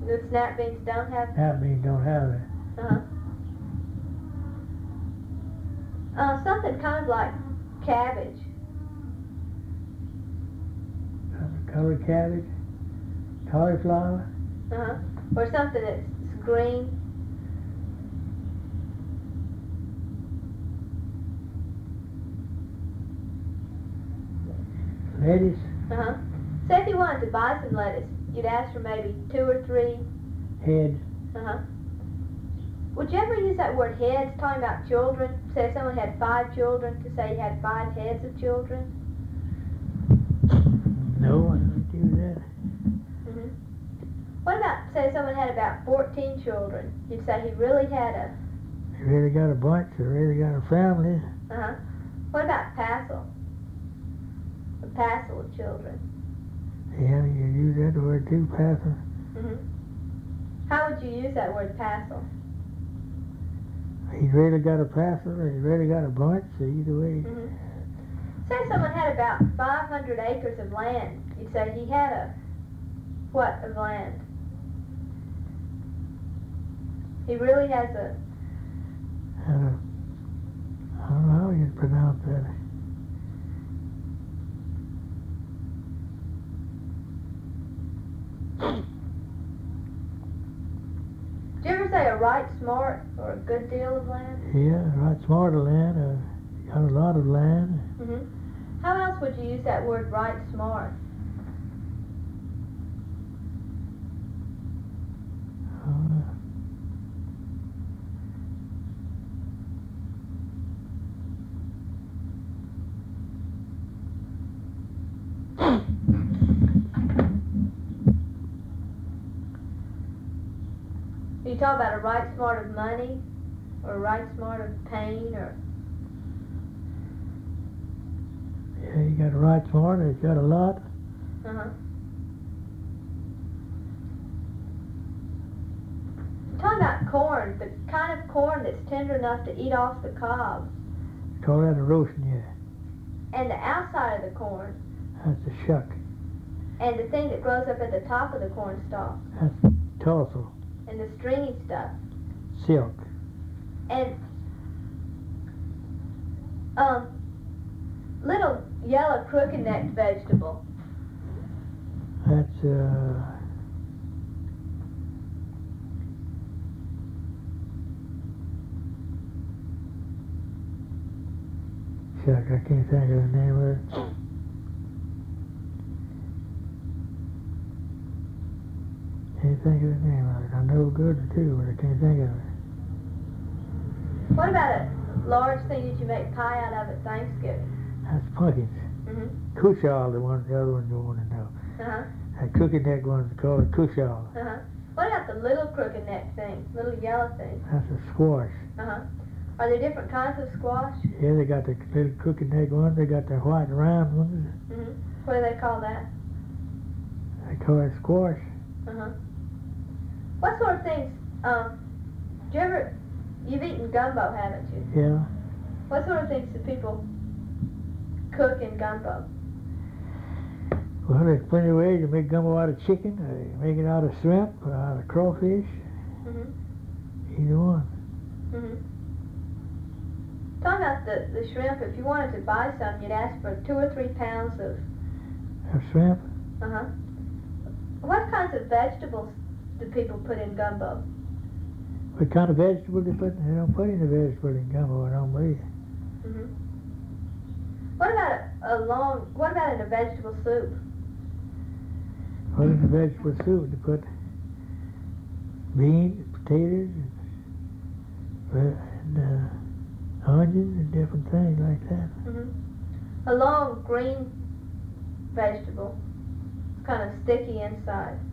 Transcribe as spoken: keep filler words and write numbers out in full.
The snap beans don't have? Snap beans don't have that. Uh-huh. Uh, something kind of like cabbage. Colored cabbage, cauliflower. Uh-huh. Or something that's green. Lettuce. Uh-huh. Say if you wanted to buy some lettuce, you'd ask for maybe two or three Heads. Uh-huh. Would you ever use that word heads, talking about children? Say if someone had five children, to say he had five heads of children? No, I don't do that. Mm-hmm. What about, say someone had about fourteen children? You'd say he really had a... He really got a bunch, he really got a family. Uh-huh. What about passel? A passel of children. Yeah, you use that word too, passel. Mm-hmm. How would you use that word passel? He's really got a passel, or he's really got a bunch, so either way. Mm-hmm. Say someone had about five hundred acres of land. You'd say he had a what of land? He really has a... Uh, I don't know how you'd pronounce that. Did you ever say a right smart or a good deal of land? Yeah, right smart of land, uh, got a lot of land. Mm-hmm. How else would you use that word right smart? Uh, You talk about a right smart of money, or a right smart of pain, or... yeah, you got a right smart, he's got a lot. Uh-huh. Talk about corn, the kind of corn that's tender enough to eat off the cob. Call that a roasting, yeah. And the outside of the corn. That's a shuck. And the thing that grows up at the top of the corn stalk. That's tassel. And the stringy stuff. Silk. And um, little yellow crooked-necked vegetable. That's uh, shuck, I can't think of the name of it. Can't think of the name of it. I know good too, but I can't think of it. What about a large thing that you make pie out of at Thanksgiving? That's pumpkins. Mm-hmm. Cushal, the one, the other one you want to know. Uh-huh. That crooked neck one's called a cushal. Uh-huh. What about the little crooked neck thing? Little yellow thing? That's a squash. Uh-huh. Are there different kinds of squash? Yeah, they got the little crooked neck ones. They got the white round ones. Mm-hmm. What do they call that? They call it squash. Uh-huh. What sort of things, um, do you ever, you've eaten gumbo, haven't you? Yeah. What sort of things do people cook in gumbo? Well, there's plenty of ways. You make gumbo out of chicken, or you make it out of shrimp, or out of crawfish. Mm-hmm. Either one. Mm-hmm. Talking about the, the shrimp, if you wanted to buy some, you'd ask for two or three pounds of... Of shrimp? Uh-huh. What kinds of vegetables do people put in gumbo? What kind of vegetable they put? They don't put any vegetable in gumbo, I don't believe. Mm-hmm. What about a, a long, what about in a vegetable soup? What in the vegetable soup? They put beans, potatoes, and, and uh, onions, and different things like that. Mm-hmm. A long green vegetable. It's kind of sticky inside.